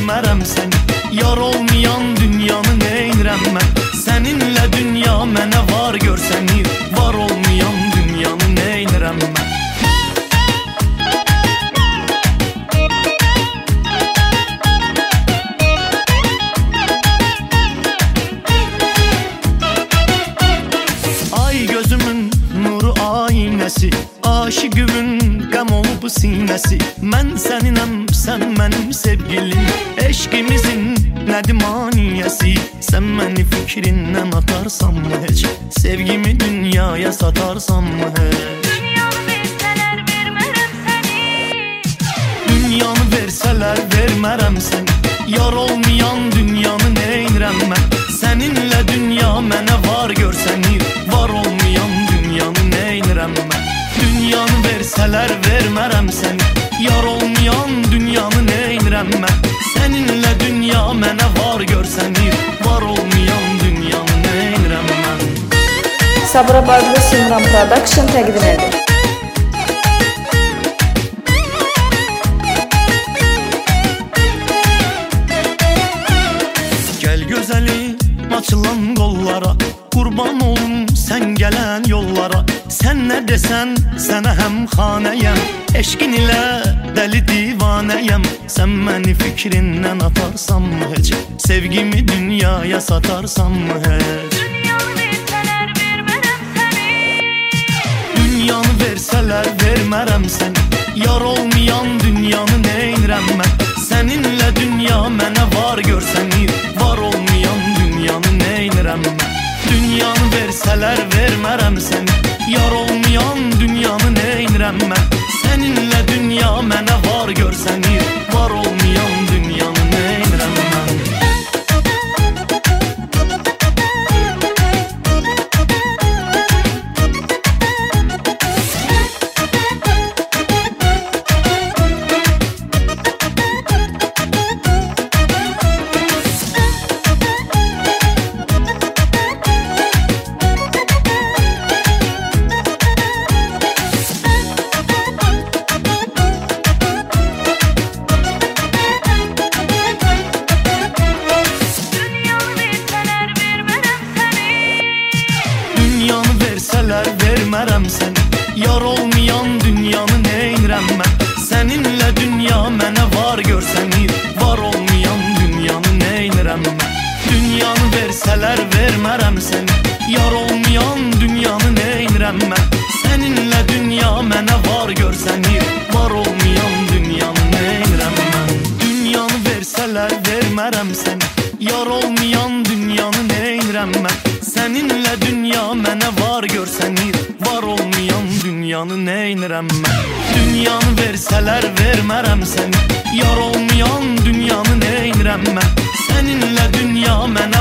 vermərəm səni. Yar olmayan dünyanı neynirəm mən? Səninlə dünya mənə var görsənir. Var olmayan dünyanı neynirəm mən? Ay gözümün nuru aynəsi, aşıqımın qəm olub sinəsi. Mən səninəm, sən mənim sevgilim. Eşqimizin nədir maniyəsi? Sən məni fikrindən atarsanmı heç? Sevgimi dünyaya satarsanmı heç? Dünyanı versələr vermərəm səni. Yar olmayan dünyanı neynirəm mən? Səninlə dünya mənə var görsənir. Var olmayan dünyanı neynirəm mən? Dünyanı versələr vermərəm səni. Yar olmayan dünyanı neynirəm mən? Səninlə dünya mənə var görsənir. Var olmayan dünyanı neynirəm mən? Sabirabadlı Simran Production təqdim edir. Gəl gözəlim açılan qollara, qurban olum sən gələn yollara. Sən nə desən sənə həmxanəyəm. Eşqin ilə dəli divanəyəm. Sən məni fikrindən atarsanmı heç? Sevgimi dünyaya satarsanmı heç? Dünyanı versələr vermərəm səni. Yar olmayan dünyanı neynirəm mən? Səninlə dünya mənə var görsənir. Var olmayan dünyanı neynirəm mən? Dünyanı versələr vermərəm səni. Yar olmayan dünyanı neynirəm mən? Səninlə dünya mənə var görsənir. Var olmayan dünyanı neynirəm mən? Vermərəm səni. Yar olmayan dünyanı neynirəm mən? Səninlə dünya mənə var görsənir. Var olmayan dünyanı neynirəm mən? Dünyanı versələr vermərəm səni. Yar olmayan dünyanı neynirəm mən? Səninlə dünya mənə var görsənir. Var olmayan dünyanı neynirəm mən? Dünyanı versələr vermərəm səni. Yar olmayan dünyanı neynirəm mən? Səninlə dünya mənə var görsənir. Var olmayan dünyanı neynirəm mən? Dünyanı versələr vermərəm səni. Yar olmayan dünyanı neynirəm mən? Səninlə dünya mənə